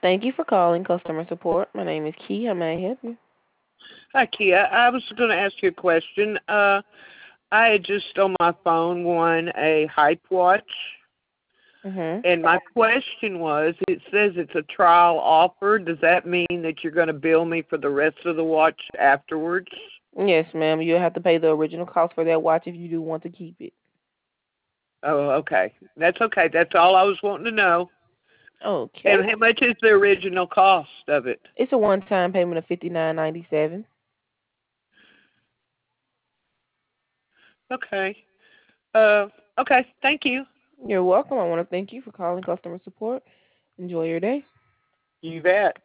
Thank you for calling customer support. My name is Key. How may I help you? Hi, Kia. I was going to ask you a question. I had just on my phone won a Hype Watch, Mhm. and my question was, it says it's a trial offer. Does that mean that you're going to bill me for the rest of the watch afterwards? Yes, ma'am. You'll have to pay the original cost for that watch if you do want to keep it. Oh, okay. That's okay. That's all I was wanting to know. Okay. And how much is the original cost of it? It's a one-time payment of $59.97. Okay. Okay. Thank you. You're welcome. I want to thank you for calling customer support. Enjoy your day. You bet.